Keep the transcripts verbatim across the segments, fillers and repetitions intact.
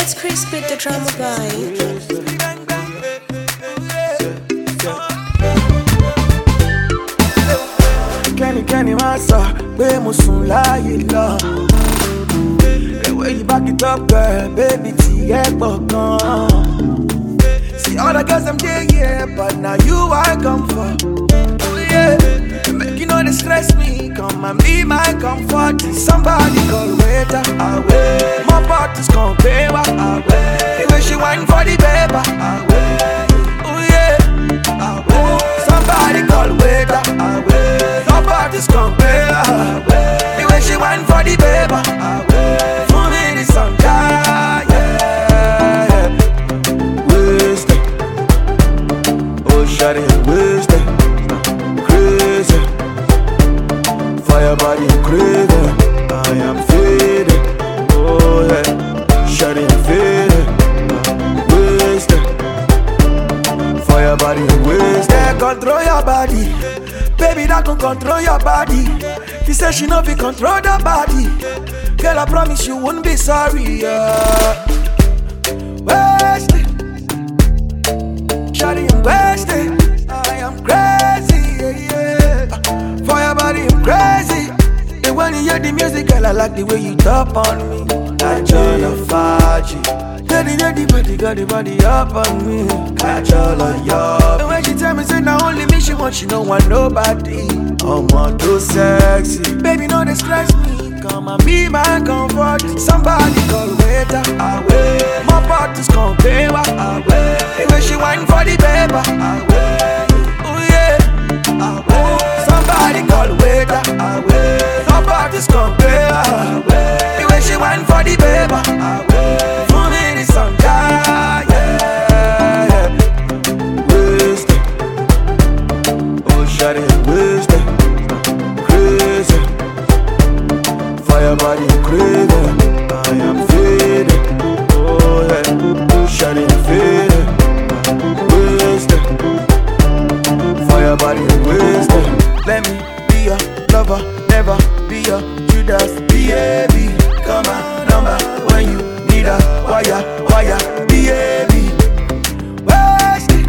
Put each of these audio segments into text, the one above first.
It's Chris with the drama guy. Kenny Kenny Massa, we musun láyé lọ. The way you back it up, girl, baby, ti ẹ gbọ̀ngàn. See all the girls I'm there, yeah, but now you I come for. Oh yeah, make you know they stress me, come and be my comfort. Somebody call waiter, away. More bottles come pay, away. The way she whine for the paper, away. Oh yeah, away. Somebody call waiter, away. More bottles come pay, away. The way she whine for the paper, away. For me the sun, yeah, yeah. Wasted, oh shawty, wasted, crazy. Fire body craving, I am faded. Oh yeah, shawty faded, wasted. Fire body wasted. Yeah, control your body, baby, that can control your body. She said she know fi control the body. Girl, I promise you won't be sorry. Yeah. Wasted, shawty, I'm wasted. I am crazy, yeah, yeah. For your body, I'm crazy. And when you hear the music, girl, I like the way you top on me. Catch all the Faji. Daddy, daddy, body, got the body up on me. Catch all of your. And when she tell me, say, now only me, she want, she don't want nobody. I'm on too sexy. Baby, no, they stress me. Come and be my comfort. Somebody call waiter, away. More bottles come pay, away. The way she whine for the paper, away. Oh yeah, away. Somebody call waiter, away. More bottles come pay, away. The way she whine for the paper, away. For me the sun, yeah, yeah. Wasted, oh shawty, wasted, crazy. Fire body craving, I am faded. Oh yeah, shawty faded, wasted. Fire body wasted. Let me be your lover, never be your Judas. Baby, come on, number when you need a wire, wire. Baby, wasted,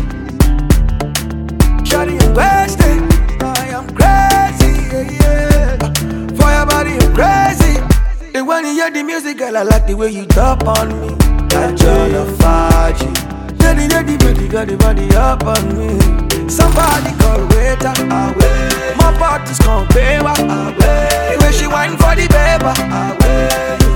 shawty I'm wasted. I am crazy, yeah, yeah. For your body I'm crazy. And when you hear the music, girl, I like the way you top on me. Catch all the Faji. Daddy, daddy, body, got the body up on me. Somebody call waiter, away. More bottles come pay, away. The way she whine for the paper, away.